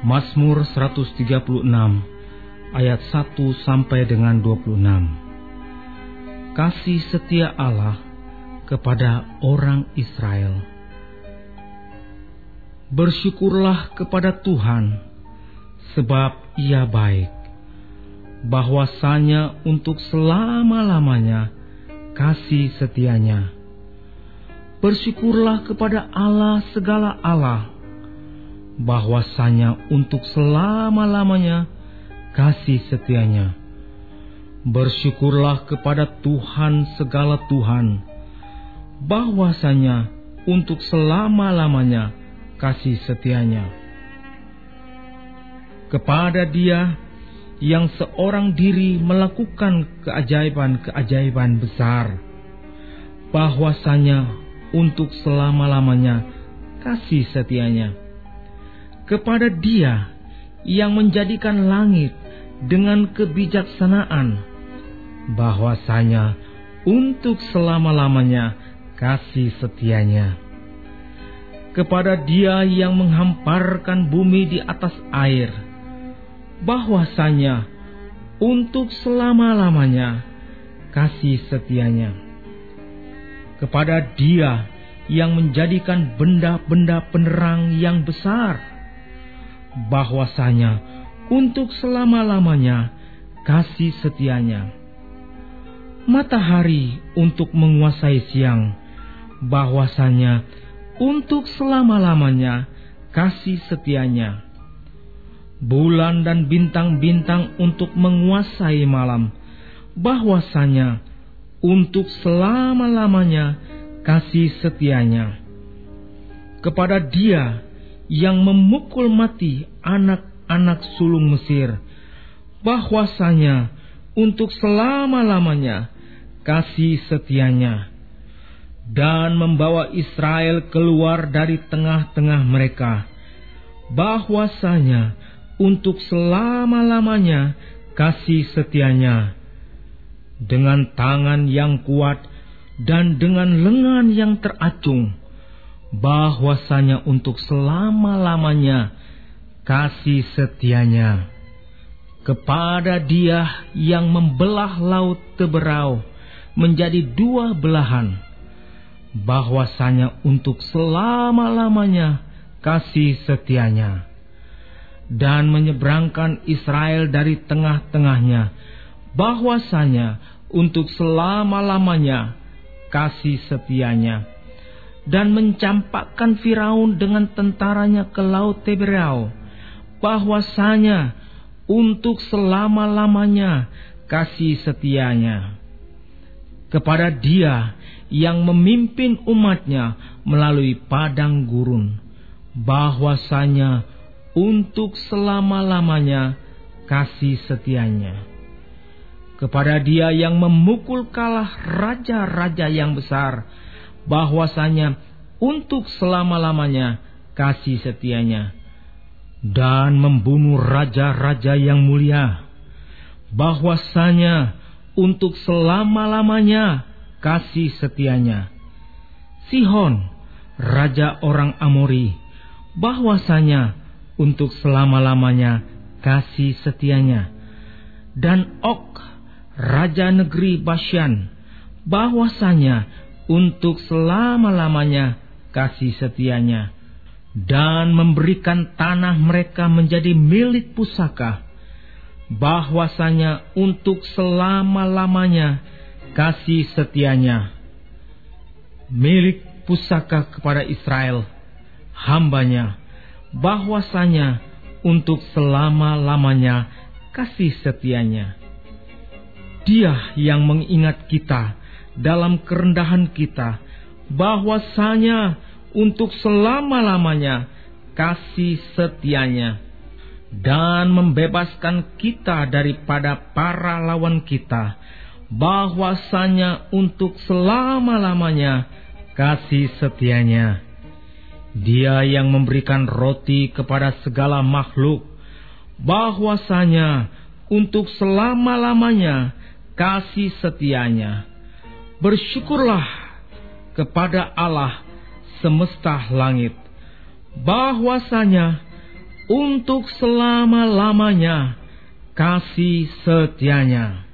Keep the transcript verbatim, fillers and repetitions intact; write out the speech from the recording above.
Mazmur seratus tiga puluh enam ayat satu sampai dengan dua puluh enam. Kasih setia Allah kepada orang Israel. Bersyukurlah kepada Tuhan, sebab Ia baik. Bahwasanya untuk selama-lamanya kasih setianya. Bersyukurlah kepada Allah segala Allah, bahwasanya untuk selama-lamanya kasih setianya. Bersyukurlah kepada Tuhan segala Tuhan, bahwasanya untuk selama-lamanya kasih setianya. Kepada Dia yang seorang diri melakukan keajaiban-keajaiban besar, bahwasanya untuk selama-lamanya kasih setianya. Kepada Dia yang menjadikan langit dengan kebijaksanaan, bahwasanya untuk selama-lamanya kasih setianya. Kepada Dia yang menghamparkan bumi di atas air, bahwasanya untuk selama-lamanya kasih setianya. Kepada Dia yang menjadikan benda-benda penerang yang besar, bahwasanya untuk selama-lamanya kasih setianya. Matahari untuk menguasai siang, bahwasanya untuk selama-lamanya kasih setianya. Bulan dan bintang-bintang untuk menguasai malam, bahwasanya untuk selama-lamanya kasih setianya. Kepada Dia yang memukul mati anak-anak sulung Mesir, bahwasanya untuk selama-lamanya kasih setianya. Dan membawa Israel keluar dari tengah-tengah mereka, bahwasanya untuk selama-lamanya kasih setianya. Dengan tangan yang kuat dan dengan lengan yang teracung, bahwasanya untuk selama-lamanya kasih setianya. Kepada Dia yang membelah laut Teberau menjadi dua belahan, bahwasanya untuk selama-lamanya kasih setianya. Dan menyeberangkan Israel dari tengah-tengahnya, bahwasanya untuk selama-lamanya kasih setianya. Dan mencampakkan Firaun dengan tentaranya ke laut Teberau, bahwasanya untuk selama-lamanya kasih setianya. Kepada Dia yang memimpin umatnya melalui padang gurun, bahwasanya untuk selama-lamanya kasih setianya. Kepada Dia yang memukul kalah raja-raja yang besar, bahwasanya untuk selama-lamanya kasih setianya. Dan membunuh raja-raja yang mulia, bahwasanya untuk selama-lamanya kasih setianya. Sihon, raja orang Amori, bahwasanya untuk selama-lamanya kasih setianya. Dan Og, raja negeri Bashan, bahwasanya untuk selama-lamanya kasih setianya. Dan memberikan tanah mereka menjadi milik pusaka, bahwasanya untuk selama-lamanya kasih setianya. Milik pusaka kepada Israel, hamba-Nya, bahwasanya untuk selama-lamanya kasih setianya. Dia yang mengingat kita dalam kerendahan kita, bahwasanya untuk selama-lamanya kasih setianya. Dan membebaskan kita daripada para lawan kita, bahwasanya untuk selama-lamanya kasih setianya. Dia yang memberikan roti kepada segala makhluk, bahwasanya untuk selama-lamanya kasih setianya. Bersyukurlah kepada Allah semesta langit, bahwasanya untuk selama-lamanya kasih setianya.